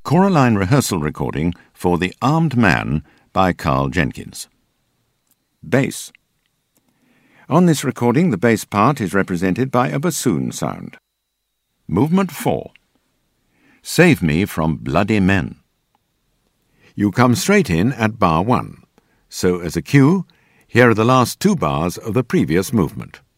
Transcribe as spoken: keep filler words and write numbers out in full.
Choraline rehearsal recording for The Armed Man by Carl Jenkins. Bass. On this recording, the bass part is represented by a bassoon sound. Movement four. Save Me from Bloody Men. You come straight in at bar one, so as a cue, here are the last two bars of the previous movement.